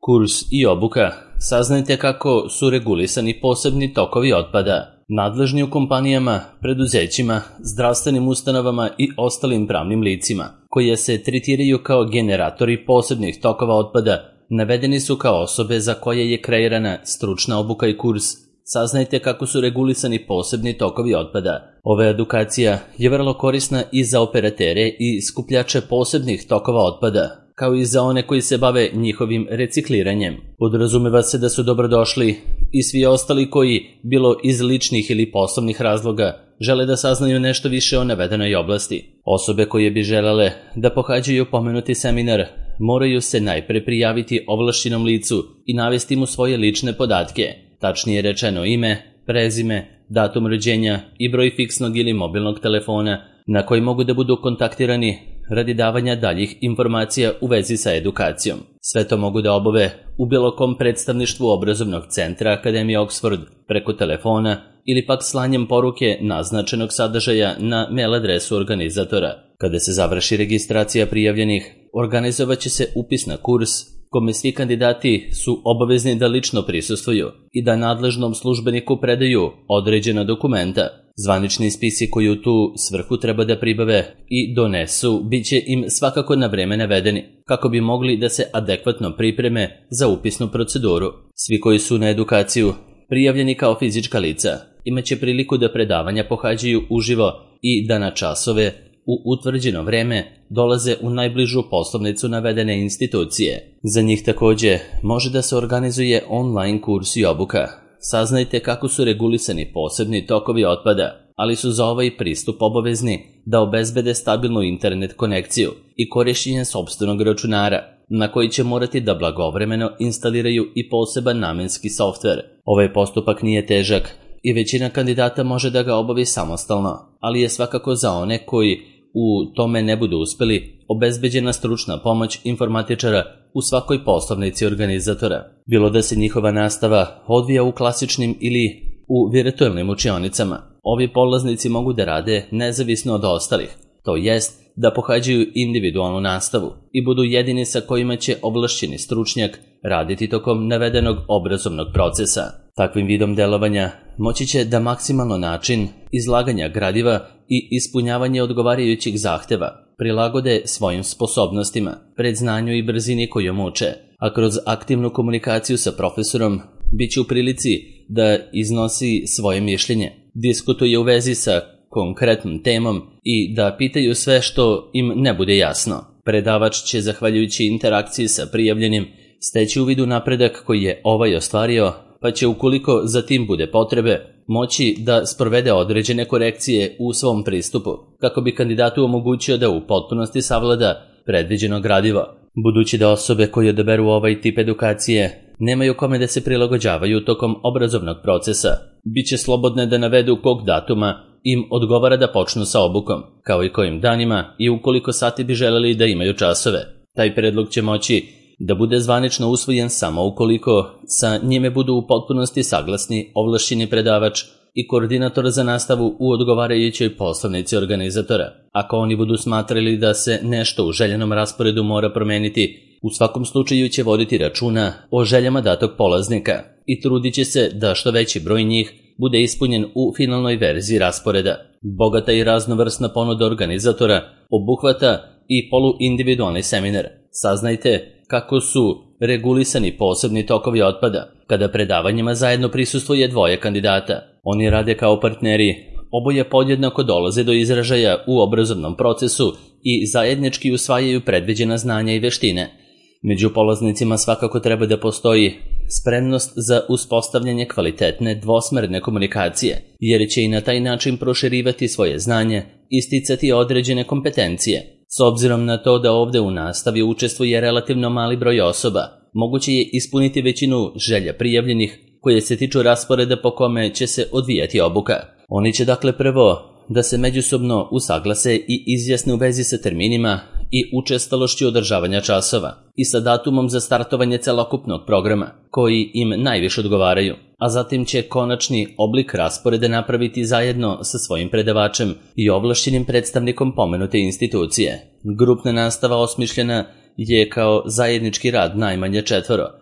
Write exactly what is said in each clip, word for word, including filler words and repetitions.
Kurs i obuka. Saznajte kako su regulisani posebni tokovi otpada. Nadležni u kompanijama, preduzećima, zdravstvenim ustanovama i ostalim pravnim licima, koje se tretiraju kao generatori posebnih tokova otpada, navedeni su kao osobe za koje je kreirana stručna obuka i kurs. Saznajte kako su regulisani posebni tokovi otpada. Ova edukacija je vrlo korisna i za operatere i skupljače posebnih tokova otpada, kao i za one koji se bave njihovim recikliranjem. Podrazumeva se da su dobrodošli i svi ostali koji, bilo iz ličnih ili poslovnih razloga, žele da saznaju nešto više o navedenoj oblasti. Osobe koje bi želele da pohađaju pomenuti seminar moraju se najpre prijaviti ovlašćenom licu i navesti mu svoje lične podatke, tačnije rečeno ime, prezime, datum rođenja i broj fiksnog ili mobilnog telefona na koji mogu da budu kontaktirani radi davanja daljih informacija u vezi sa edukacijom. Sve to mogu da obave u bilo kom predstavništvu obrazovnog centra Akademije Oxford preko telefona ili pak slanjem poruke naznačenog sadržaja na mail adresu organizatora. Kada se završi registracija prijavljenih, organizovat će se upis na kurs kome svi kandidati su obavezni da lično prisustvuju i da nadležnom službeniku predaju određena dokumenta. Zvanični spisi koji u tu svrhu treba da pribave i donesu bit će im svakako na vreme navedeni, kako bi mogli da se adekvatno pripreme za upisnu proceduru. Svi koji su na edukaciju prijavljeni kao fizička lica imaće priliku da predavanja pohađaju uživo i da na časove u utvrđeno vreme dolaze u najbližu poslovnicu navedene institucije. Za njih takođe može da se organizuje online kurs i obuka. Saznajte kako su regulisani posebni tokovi otpada, ali su za ovaj pristup obavezni da obezbede stabilnu internet konekciju i korišćenje sopstvenog računara, na koji će morati da blagovremeno instaliraju i poseban namenski softver. Ovaj postupak nije težak i većina kandidata može da ga obavi samostalno, ali je svakako za one koji u tome ne budu uspeli obezbeđena stručna pomoć informatičara u svakoj poslovnici organizatora. Bilo da se njihova nastava odvija u klasičnim ili u virtualnim učionicama, ovi polaznici mogu da rade nezavisno od ostalih, to jest da pohađaju individualnu nastavu i budu jedini sa kojima će ovlašćeni stručnjak raditi tokom navedenog obrazovnog procesa. Takvim vidom delovanja moći će da maksimalno način izlaganja gradiva i ispunjavanje odgovarajućih zahteva prilagode svojim sposobnostima, predznanju i brzini kojom uče, a kroz aktivnu komunikaciju sa profesorom bit će u prilici da iznosi svoje mišljenje, diskutuje u vezi sa konkretnom temom i da pitaju sve što im ne bude jasno. Predavač će, zahvaljujući interakciji sa prijavljenim, steći u vidu napredak koji je ovaj ostvario, pa će, ukoliko za tim bude potrebe, moći da sprovede određene korekcije u svom pristupu, kako bi kandidatu omogućio da u potpunosti savlada predviđeno gradivo. Budući da osobe koje odaberu ovaj tip edukacije nemaju kome da se prilagođavaju tokom obrazovnog procesa, bit će slobodne da navedu kog datuma im odgovara da počnu sa obukom, kao i kojim danima i ukoliko sati bi želeli da imaju časove. Taj predlog će moći da bude zvanično usvojen samo ukoliko sa njime budu u potpunosti saglasni ovlašćeni predavač i koordinator za nastavu u odgovarajućoj poslovnici organizatora. Ako oni budu smatrali da se nešto u željenom rasporedu mora promeniti, u svakom slučaju će voditi računa o željama datog polaznika i trudit će se da što veći broj njih bude ispunjen u finalnoj verziji rasporeda. Bogata i raznovrsna ponuda organizatora obuhvata i poluindividualni seminar. Saznajte kako su regulisani posebni tokovi otpada. Kada predavanjima zajedno prisustvuje dvoje kandidata, oni rade kao partneri, oboje podjednako dolaze do izražaja u obrazovnom procesu i zajednički usvajaju predviđena znanja i veštine. Među polaznicima svakako treba da postoji spremnost za uspostavljanje kvalitetne dvosmerne komunikacije, jer će i na taj način proširivati svoje znanje i sticati određene kompetencije. S obzirom na to da ovde u nastavi učestvuje relativno mali broj osoba, moguće je ispuniti većinu želja prijavljenih koje se tiču rasporeda po kome će se odvijati obuka. Oni će dakle prvo da se međusobno usaglase i izjasne u vezi sa terminima i učestalošću održavanja časova i sa datumom za startovanje celokupnog programa koji im najviše odgovaraju, a zatim će konačni oblik rasporeda napraviti zajedno sa svojim predavačem i ovlašćenim predstavnikom pomenute institucije. Grupna nastava osmišljena je kao zajednički rad najmanje četvoro,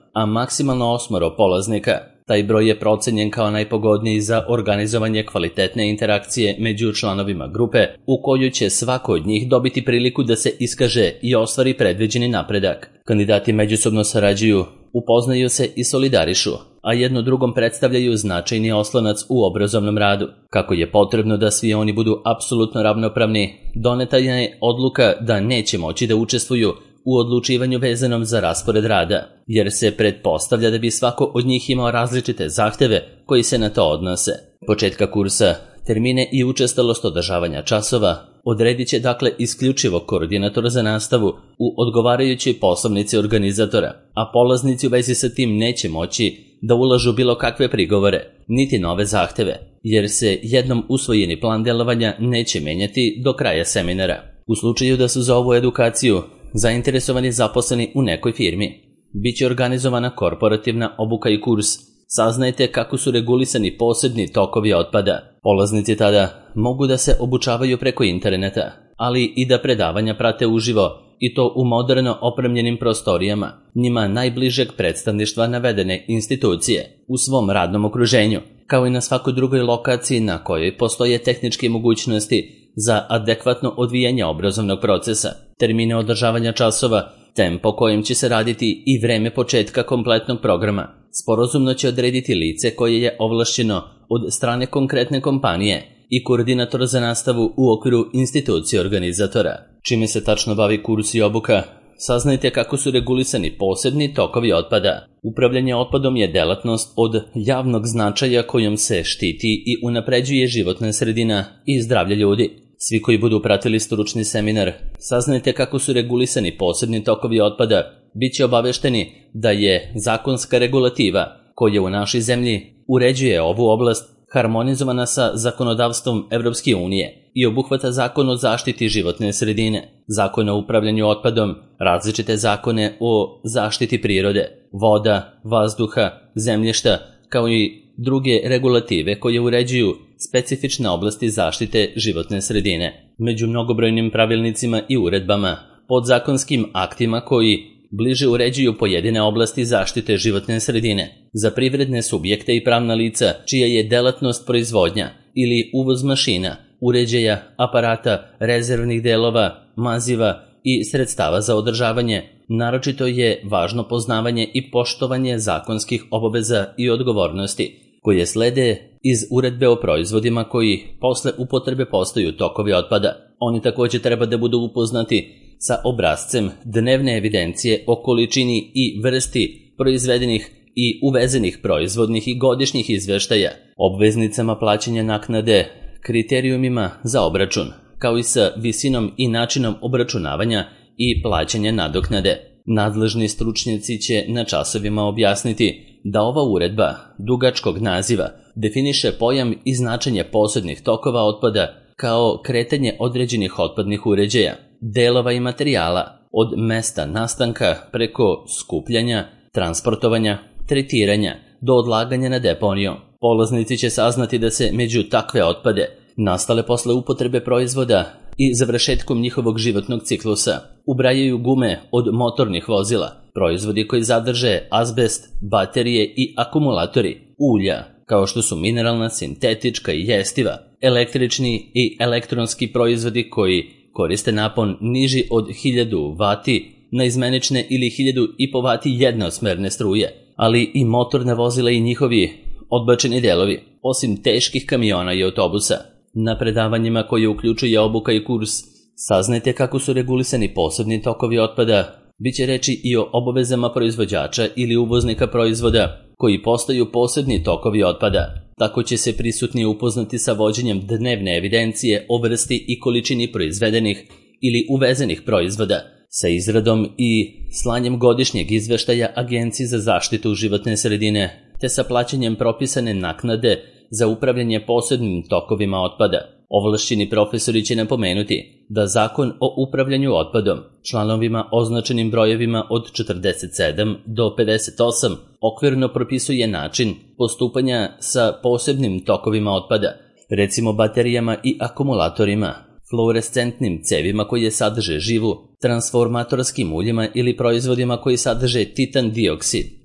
a maksimalno osmoro polaznika. Taj broj je procenjen kao najpogodniji za organizovanje kvalitetne interakcije među članovima grupe, u kojoj će svako od njih dobiti priliku da se iskaže i ostvari predviđeni napredak. Kandidati međusobno sarađuju, upoznaju se i solidarišu, a jedno drugom predstavljaju značajni oslonac u obrazovnom radu. Kako je potrebno da svi oni budu apsolutno ravnopravni, doneta je odluka da neće moći da učestvuju u odlučivanju vezanom za raspored rada, jer se pretpostavlja da bi svako od njih imao različite zahteve koji se na to odnose. Početka kursa, termine i učestalost održavanja časova odredit će dakle isključivo koordinator za nastavu u odgovarajućoj poslovnici organizatora, a polaznici u vezi sa tim neće moći da ulažu bilo kakve prigovore, niti nove zahteve, jer se jednom usvojeni plan delovanja neće menjati do kraja seminara. U slučaju da su za ovu edukaciju zainteresovani zaposleni u nekoj firmi, biće organizovana korporativna obuka i kurs. Saznajte kako su regulisani posebni tokovi otpada. Polaznici tada mogu da se obučavaju preko interneta, ali i da predavanja prate uživo, i to u moderno opremljenim prostorijama, njima najbližeg predstavništva navedene institucije, u svom radnom okruženju, kao i na svakoj drugoj lokaciji na kojoj postoje tehničke mogućnosti za adekvatno odvijanje obrazovnog procesa, termine održavanja časova, tempo kojim će se raditi i vreme početka kompletnog programa. Sporazumno će odrediti lice koje je ovlašćeno od strane konkretne kompanije i koordinator za nastavu u okviru institucije organizatora. Čime se tačno bavi kurs i obuka, saznajte kako su regulisani posebni tokovi otpada. Upravljanje otpadom je delatnost od javnog značaja kojom se štiti i unapređuje životna sredina i zdravlje ljudi. Svi koji budu pratili stručni seminar, saznajte kako su regulisani posebni tokovi otpada, bit će obavešteni da je zakonska regulativa koja u našoj zemlji uređuje ovu oblast harmonizovana sa zakonodavstvom Evropske unije i obuhvata Zakon o zaštiti životne sredine, Zakon o upravljanju otpadom, različite zakone o zaštiti prirode, voda, vazduha, zemljišta, kao i druge regulative koje uređuju specifične oblasti zaštite životne sredine. Među mnogobrojnim pravilnicima i uredbama, podzakonskim aktima koji bliže uređuju pojedine oblasti zaštite životne sredine, za privredne subjekte i pravna lica čija je delatnost proizvodnja ili uvoz mašina, uređaja, aparata, rezervnih delova, maziva i sredstava za održavanje, naročito je važno poznavanje i poštovanje zakonskih obaveza i odgovornosti koje slede iz uredbe o proizvodima koji posle upotrebe postaju tokovi otpada. Oni također treba da budu upoznati sa obrascem dnevne evidencije o količini i vrsti proizvedenih i uvezenih proizvodnih i godišnjih izveštaja, obveznicama plaćanja naknade, kriterijumima za obračun, kao i sa visinom i načinom obračunavanja i plaćanja nadoknade. Nadležni stručnjaci će na časovima objasniti da ova uredba dugačkog naziva definiše pojam i značenje posebnih tokova otpada kao kretanje određenih otpadnih uređaja, delova i materijala od mesta nastanka preko skupljanja, transportovanja, tretiranja do odlaganja na deponiju. Polaznici će saznati da se među takve otpade, nastale posle upotrebe proizvoda i završetkom njihovog životnog ciklusa, ubrajaju gume od motornih vozila, proizvodi koji zadrže azbest, baterije i akumulatori, ulja, kao što su mineralna, sintetička i jestiva, električni i elektronski proizvodi koji koriste napon niži od hiljadu vati na izmenične ili hiljadu i po vati jednosmerne struje, ali i motorne vozila i njihovi odbačeni delovi, osim teških kamiona i autobusa. Na predavanjima koje uključuje obuka i kurs, saznajte kako su regulisani posebni tokovi otpada. Biće reči i o obavezama proizvođača ili uvoznika proizvoda koji postaju posebni tokovi otpada. Tako će se prisutni upoznati sa vođenjem dnevne evidencije o vrsti i količini proizvedenih ili uvezenih proizvoda, sa izradom i slanjem godišnjeg izveštaja Agenciji za zaštitu životne sredine, te sa plaćanjem propisane naknade za upravljanje posebnim tokovima otpada. Ovlašćeni profesori će napomenuti da Zakon o upravljanju otpadom, članovima označenim brojevima od četrdeset sedam do pedeset osam, okvirno propisuje način postupanja sa posebnim tokovima otpada, recimo baterijama i akumulatorima, fluorescentnim cevima koje sadrže živu, transformatorskim uljima ili proizvodima koji sadrže titan dioksid,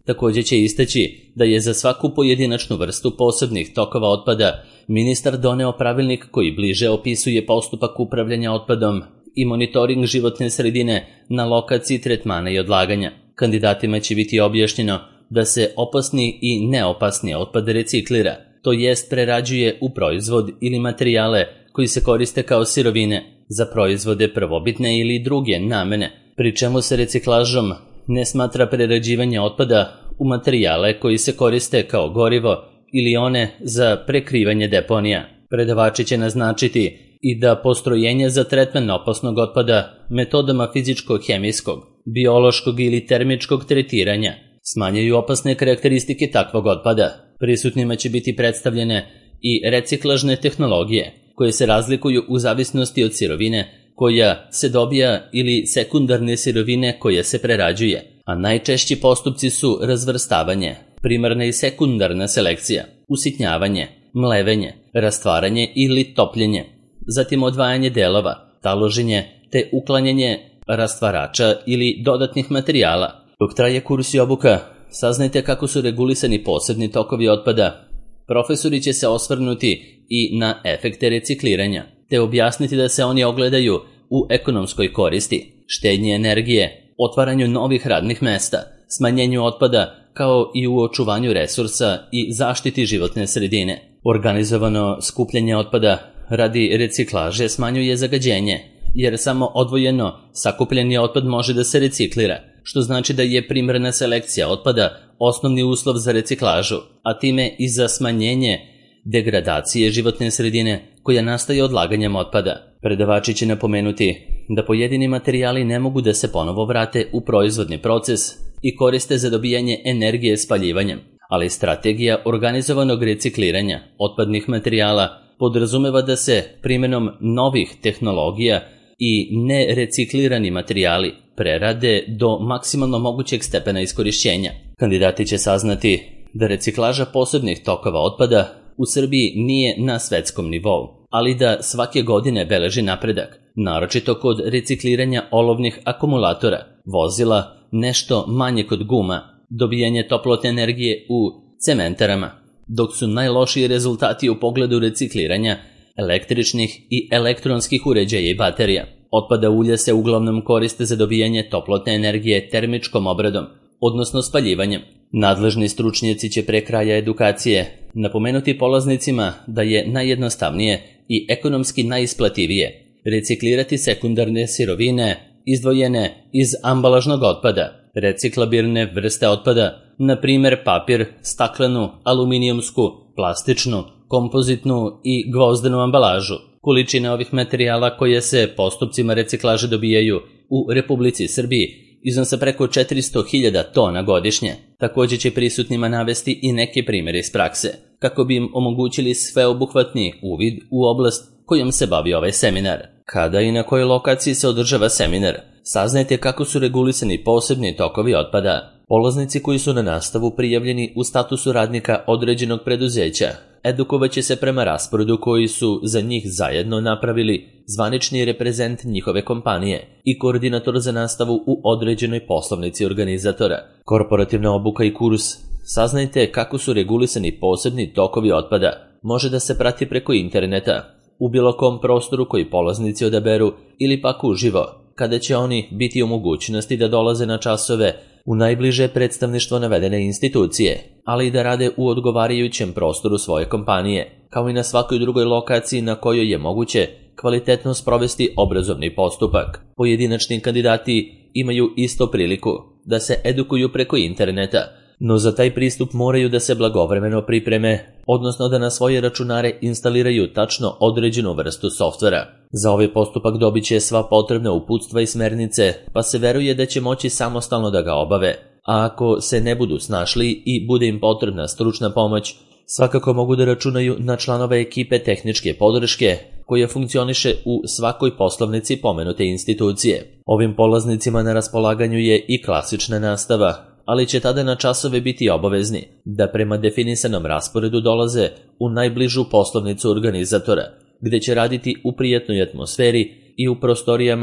Takođe će istaći da je za svaku pojedinačnu vrstu posebnih tokova otpada ministar doneo pravilnik koji bliže opisuje postupak upravljanja otpadom i monitoring životne sredine na lokaciji tretmana i odlaganja. Kandidatima će biti objašnjeno da se opasni i neopasni otpad reciklira, to jest prerađuje u proizvod ili materijale koji se koriste kao sirovine za proizvode prvobitne ili druge namene, pri čemu se reciklažom ne smatra prerađivanje otpada u materijale koji se koriste kao gorivo ili one za prekrivanje deponija. Predavači će naznačiti i da postrojenja za tretman opasnog otpada metodama fizičko-hemijskog, biološkog ili termičkog tretiranja smanjaju opasne karakteristike takvog otpada. Prisutnima će biti predstavljene i reciklažne tehnologije koje se razlikuju u zavisnosti od sirovine koja se dobija ili sekundarne sirovine koja se prerađuje, a najčešći postupci su razvrstavanje, primarna i sekundarna selekcija, usitnjavanje, mlevenje, rastvaranje ili topljenje, zatim odvajanje delova, taloženje te uklanjanje rastvarača ili dodatnih materijala. Dok traje kurs i obuka, saznajte kako su regulisani posebni tokovi otpada. Profesori će se osvrnuti i na efekte recikliranja, te objasniti da se oni ogledaju u ekonomskoj koristi, štednji energije, otvaranju novih radnih mesta, smanjenju otpada, kao i u očuvanju resursa i zaštiti životne sredine. Organizovano skupljanje otpada radi reciklaže smanjuje zagađenje, jer samo odvojeno sakupljeni otpad može da se reciklira, što znači da je primarna selekcija otpada osnovni uslov za reciklažu, a time i za smanjenje degradacije životne sredine koja nastaje odlaganjem otpada. Predavači će napomenuti da pojedini materijali ne mogu da se ponovo vrate u proizvodni proces i koriste za dobijanje energije spaljivanjem, ali strategija organizovanog recikliranja otpadnih materijala podrazumeva da se primjenom novih tehnologija i nereciklirani materijali prerade do maksimalno mogućeg stepena iskorišćenja. Kandidati će saznati da reciklaža posebnih tokova otpada u Srbiji nije na svetskom nivou, ali da svake godine beleži napredak, naročito kod recikliranja olovnih akumulatora, vozila, nešto manje kod guma, dobijanje toplotne energije u cementarama, dok su najlošiji rezultati u pogledu recikliranja električnih i elektronskih uređaja i baterija. Otpada ulja se uglavnom koriste za dobijanje toplotne energije termičkom obradom, odnosno spaljivanjem. Nadležni stručnjaci će pre kraja edukacije napomenuti polaznicima da je najjednostavnije i ekonomski najisplativije reciklirati sekundarne sirovine izdvojene iz ambalažnog otpada, reciklabilne vrste otpada, na primjer papir, staklenu, aluminijumsku, plastičnu, kompozitnu i gvozdenu ambalažu. Količine ovih materijala koje se postupcima reciklaže dobijaju u Republici Srbiji iznose preko četiristo hiljada tona godišnje. Takođe će prisutnima navesti i neke primere iz prakse, kako bi im omogućili sveobuhvatni uvid u oblast kojom se bavi ovaj seminar. Kada i na kojoj lokaciji se održava seminar, saznajte kako su regulisani posebni tokovi otpada. Polaznici koji su na nastavu prijavljeni u statusu radnika određenog preduzeća edukovaće se prema rasporedu koji su za njih zajedno napravili zvanični reprezent njihove kompanije i koordinator za nastavu u određenoj poslovnici organizatora. Korporativna obuka i kurs. Saznajte kako su regulisani posebni tokovi otpada. Može da se prati preko interneta, u bilo kom prostoru koji polaznici odaberu ili pak uživo, kada će oni biti u mogućnosti da dolaze na časove u najbliže predstavništvo navedene institucije, ali i da rade u odgovarajućem prostoru svoje kompanije, kao i na svakoj drugoj lokaciji na kojoj je moguće kvalitetno sprovesti obrazovni postupak. Pojedinačni kandidati imaju isto priliku da se edukuju preko interneta, no za taj pristup moraju da se blagovremeno pripreme, odnosno da na svoje računare instaliraju tačno određenu vrstu softvera. Za ovaj postupak dobit će sva potrebna uputstva i smernice, pa se veruje da će moći samostalno da ga obave, a ako se ne budu snašli i bude im potrebna stručna pomoć, svakako mogu da računaju na članove ekipe tehničke podrške koja funkcioniše u svakoj poslovnici pomenute institucije. Ovim polaznicima na raspolaganju je i klasična nastava, ali će tada na časove biti obavezni da prema definisanom rasporedu dolaze u najbližu poslovnicu organizatora, gde će raditi u prijatnoj atmosferi i u prostorijama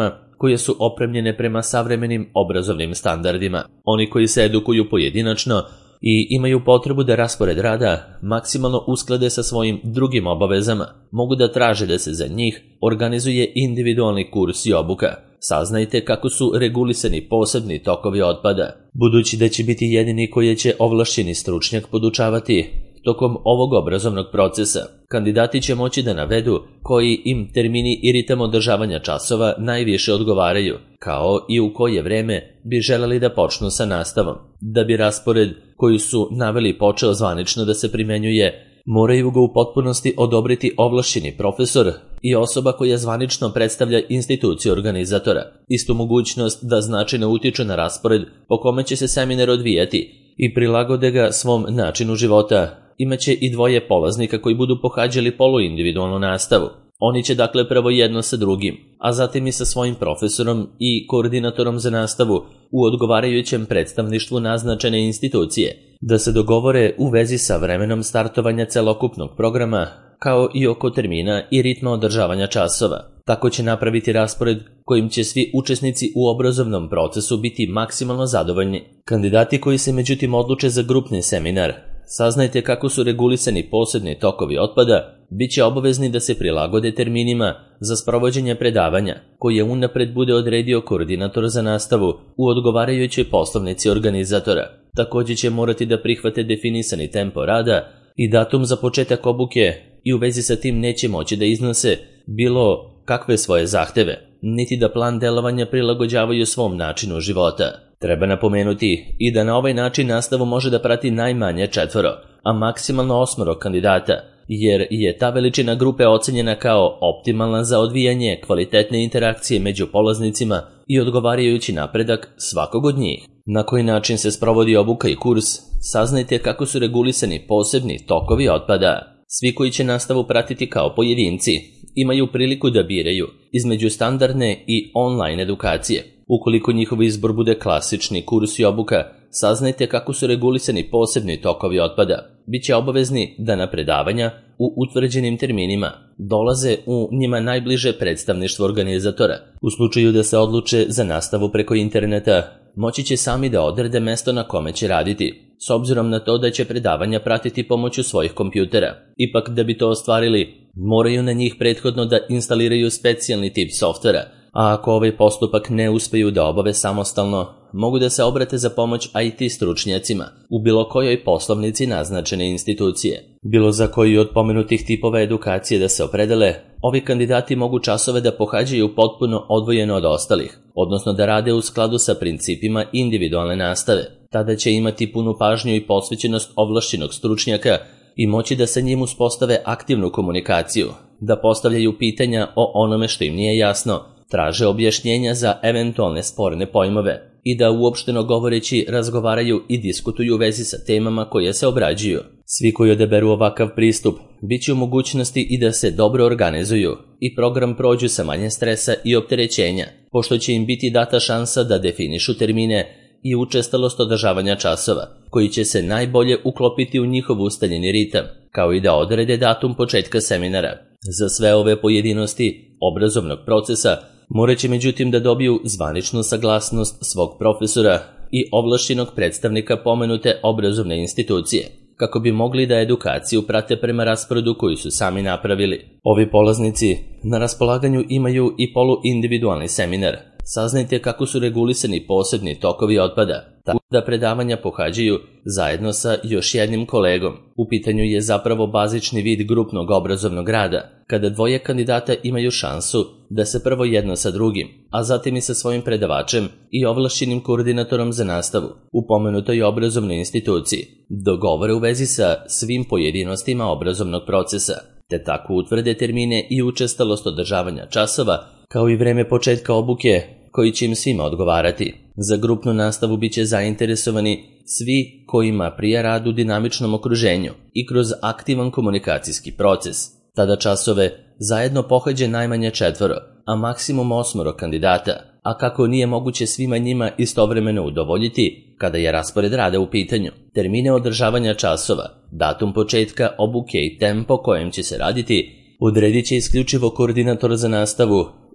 koje su opremljene prema savremenim obrazovnim standardima. Oni koji se edukuju pojedinačno i imaju potrebu da raspored rada maksimalno usklade sa svojim drugim obavezama, mogu da traže da se za njih organizuje individualni kurs i obuka. Saznajte kako su regulisani posebni tokovi otpada. Budući da će biti jedini koji će ovlašćeni stručnjak podučavati tokom ovog obrazovnog procesa, kandidati će moći da navedu koji im termini i ritam održavanja časova najviše odgovaraju, kao i u koje vreme bi želeli da počnu sa nastavom. Da bi raspored koji su naveli počeo zvanično da se primenjuje, moraju ga u potpunosti odobriti ovlašćeni profesor i osoba koja zvanično predstavlja instituciju organizatora. Istu mogućnost da značajno utiču na raspored po kome će se seminar odvijati i prilagode ga svom načinu života imaće i dvoje polaznika koji budu pohađali poluindividualnu nastavu. Oni će dakle prvo jedno sa drugim, a zatim i sa svojim profesorom i koordinatorom za nastavu u odgovarajućem predstavništvu naznačene institucije, da se dogovore u vezi sa vremenom startovanja celokupnog programa, kao i oko termina i ritma održavanja časova. Tako će napraviti raspored kojim će svi učesnici u obrazovnom procesu biti maksimalno zadovoljni. Kandidati koji se međutim odluče za grupni seminar, saznajte kako su regulisani posebni tokovi otpada, bit će obavezni da se prilagode terminima za sprovođenje predavanja, koje unapred bude odredio koordinator za nastavu u odgovarajućoj poslovnici organizatora. Također će morati da prihvate definisani tempo rada i datum za početak obuke i u vezi sa tim neće moći da iznose bilo kakve svoje zahteve, niti da plan delovanja prilagođavaju svom načinu života. Treba napomenuti i da na ovaj način nastavu može da prati najmanje četvoro, a maksimalno osmoro kandidata, jer je ta veličina grupe ocenjena kao optimalna za odvijanje kvalitetne interakcije među polaznicima i odgovarajući napredak svakog od njih. Na koji način se sprovodi obuka i kurs, saznajte kako su regulisani posebni tokovi otpada. Svi koji će nastavu pratiti kao pojedinci imaju priliku da biraju između standardne i online edukacije. Ukoliko njihov izbor bude klasični kurs i obuka, saznajte kako su regulisani posebni tokovi otpada. Biće obavezni da na predavanja u utvrđenim terminima dolaze u njima najbliže predstavništvo organizatora. U slučaju da se odluče za nastavu preko interneta, moći će sami da odrede mesto na kome će raditi, s obzirom na to da će predavanja pratiti pomoću svojih kompjutera. Ipak da bi to ostvarili, moraju na njih prethodno da instaliraju specijalni tip softvera, a ako ovaj postupak ne uspeju da obave samostalno, mogu da se obrate za pomoć I T stručnjacima u bilo kojoj poslovnici naznačene institucije. Bilo za koji od pomenutih tipova edukacije da se opredele, ovi kandidati mogu časove da pohađaju potpuno odvojeno od ostalih, odnosno da rade u skladu sa principima individualne nastave. Tada će imati punu pažnju i posvećenost ovlašćenog stručnjaka i moći da sa njim uspostave aktivnu komunikaciju, da postavljaju pitanja o onome što im nije jasno, traže objašnjenja za eventualne sporne pojmove i da uopšteno govoreći razgovaraju i diskutuju u vezi sa temama koje se obrađuju. Svi koji odaberu ovakav pristup bit će u mogućnosti i da se dobro organizuju i program prođu sa manje stresa i opterećenja, pošto će im biti data šansa da definišu termine i učestalost održavanja časova, koji će se najbolje uklopiti u njihov ustaljeni ritam, kao i da odrede datum početka seminara. Za sve ove pojedinosti obrazovnog procesa morat će međutim da dobiju zvaničnu saglasnost svog profesora i ovlašćenog predstavnika pomenute obrazovne institucije, kako bi mogli da edukaciju prate prema rasporedu koju su sami napravili. Ovi polaznici na raspolaganju imaju i poluindividualni seminar. Saznajte kako su regulisani posebni tokovi otpada, tako da predavanja pohađaju zajedno sa još jednim kolegom. U pitanju je zapravo bazični vid grupnog obrazovnog rada, kada dvoje kandidata imaju šansu da se prvo jedno sa drugim, a zatim i sa svojim predavačem i ovlašćenim koordinatorom za nastavu u pomenutoj obrazovnoj instituciji dogovore u vezi sa svim pojedinostima obrazovnog procesa, te tako utvrde termine i učestalost održavanja časova, kao i vreme početka obuke koji će im svima odgovarati. Za grupnu nastavu bit će zainteresovani svi kojima prija rad u dinamičnom okruženju i kroz aktivan komunikacijski proces. Tada časove zajedno pohađe najmanje četvoro, a maksimum osmoro kandidata, a kako nije moguće svima njima istovremeno udovoljiti kada je raspored rada u pitanju, termine održavanja časova, datum početka obuke i tempo kojem će se raditi odredit će isključivo koordinator za nastavu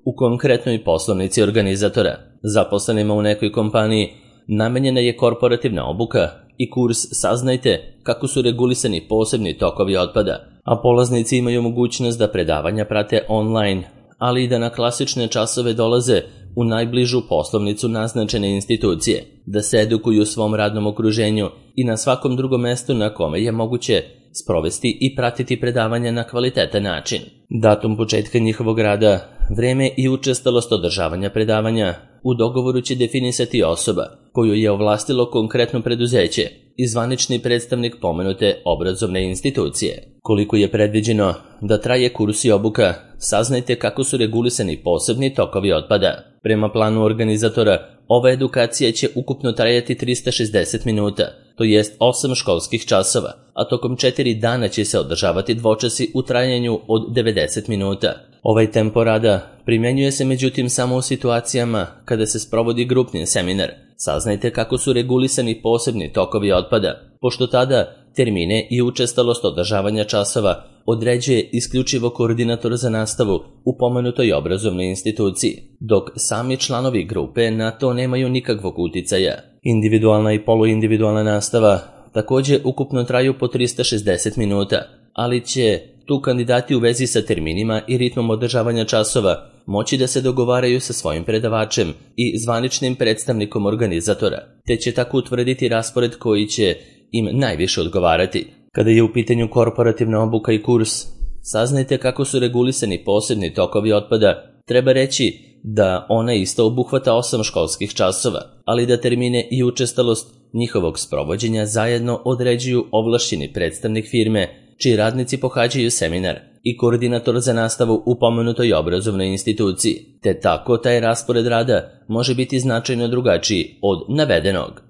u konkretnoj poslovnici organizatora. Zaposlenima u nekoj kompaniji namenjena je korporativna obuka i kurs Saznajte kako su regulisani posebni tokovi otpada, a polaznici imaju mogućnost da predavanja prate online, ali i da na klasične časove dolaze u najbližu poslovnicu naznačene institucije, da se edukuju u svom radnom okruženju i na svakom drugom mestu na kome je moguće sprovesti i pratiti predavanja na kvalitetan način. Datum početka njihovog rada, vreme i učestalost održavanja predavanja u dogovoru će definisati osoba koju je ovlastilo konkretno preduzeće i zvanični predstavnik pomenute obrazovne institucije. Koliko je predviđeno da traje kurs i obuka, saznajte kako su regulisani posebni tokovi otpada. Prema planu organizatora, ova edukacija će ukupno trajati trista šezdeset minuta, to jest osam školskih časova, a tokom četiri dana će se održavati dvočasi u trajanju od devedeset minuta. Ovaj tempo rada primjenjuje se međutim samo u situacijama kada se sprovodi grupni seminar. Saznajte kako su regulisani posebni tokovi otpada, pošto tada termine i učestalost održavanja časova određuje isključivo koordinator za nastavu u pomenutoj obrazovnoj instituciji, dok sami članovi grupe na to nemaju nikakvog uticaja. Individualna i poluindividualna nastava također ukupno traju po trista šezdeset minuta, ali će tu kandidati u vezi sa terminima i ritmom održavanja časova moći da se dogovaraju sa svojim predavačem i zvaničnim predstavnikom organizatora, te će tako utvrditi raspored koji će im najviše odgovarati. Kada je u pitanju korporativna obuka i kurs, saznajte kako su regulisani posebni tokovi otpada, treba reći da ona isto obuhvata osam školskih časova, ali da termine i učestalost njihovog sprovođenja zajedno određuju ovlašćeni predstavnik firme čiji radnici pohađaju seminar i koordinator za nastavu u pomenutoj obrazovnoj instituciji, te tako taj raspored rada može biti značajno drugačiji od navedenog.